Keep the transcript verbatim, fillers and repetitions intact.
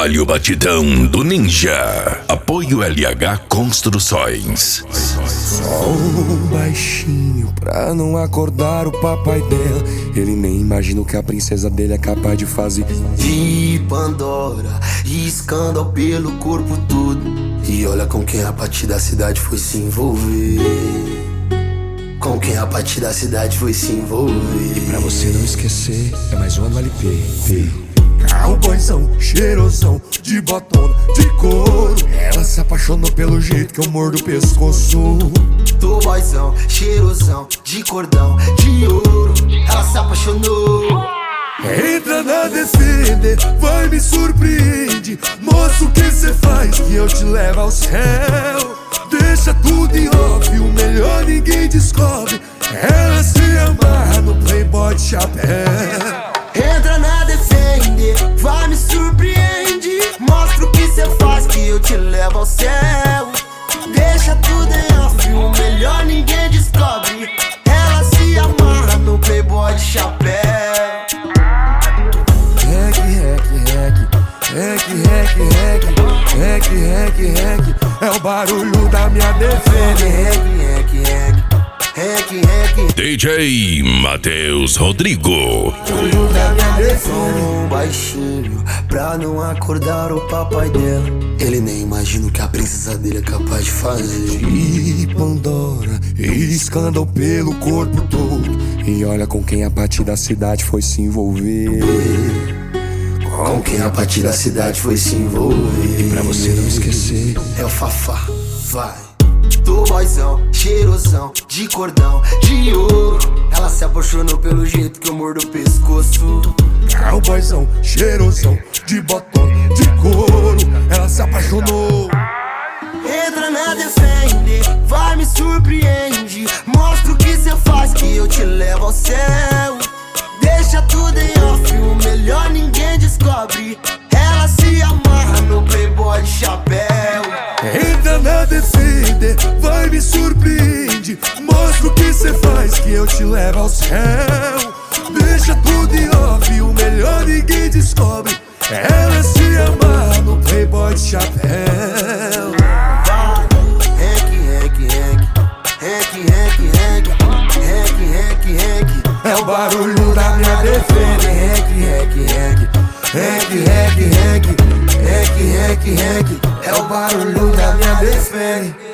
Olha o batidão do Ninja. Apoio L H Construções. Só um baixinho pra não acordar o papai dela. Ele nem imagina o que a princesa dele é capaz de fazer. De Pandora e escândalo pelo corpo todo. E olha com quem a partir da cidade foi se envolver. Com quem a partir da cidade foi se envolver. E pra você não esquecer, é mais uma no L P. Cowboyzão, cheirosão, de botona, de couro. Ela se apaixonou pelo jeito que eu mordo o pescoço. Tô boyzão, cheirosão, de cordão, de ouro. Ela se apaixonou. Entra na Defender, vai me surpreende. Mostra o que cê faz que eu te levo ao céu. Deixa tudo em off, o melhor ninguém descobre. Ela se amarra no Playboy de chapéu. Entra na Defender, vai me surpreende. Mostra o que cê faz que eu te levo ao céu. Deixa tudo em off, o melhor ninguém descobre. Ela se amarra no Playboy de chapéu. Rec, rec, rec, rec, rec, rec, rec, rec, rec. É o barulho da minha Defender. Rec, rec, rec, rec, rec. D J Matheus Rodrigo. Barulho da minha Defender. Um baixinho pra não acordar o papai dela. Ele nem imagina o que a princesa dele é capaz de fazer. De Pandora e escândalo pelo corpo todo. E olha com quem a partir da cidade foi se envolver. Com quem a partir da cidade foi se envolver. E pra você não esquecer, é o Fafá, vai. Tô boyzão, cheirosão, de cordão, de ouro. Ela se apaixonou pelo jeito que eu mordo o pescoço. cowboyzão, cheirosão, de botona, de couro. Ela se apaixonou. Entra na Defender, vai me surpreende. Mostra o que cê faz que eu te levo ao céu. Deixa tudo em off, o melhor ninguém descobre. Ela se amarra no Playboy de chapéu. Entra na Defender, vai me surpreende. Mostra o que cê faz que eu te levo ao céu. Deixa tudo em off, o melhor ninguém descobre. Ela se amarra no Playboy de chapéu. Vai, rec, rec, rec, rec, rec, rec, rec, rec, rec. É o barulho da minha Defender. Rec, rec, rec, rec, rec, rec, rec, rec, rec. É o barulho da minha Defender.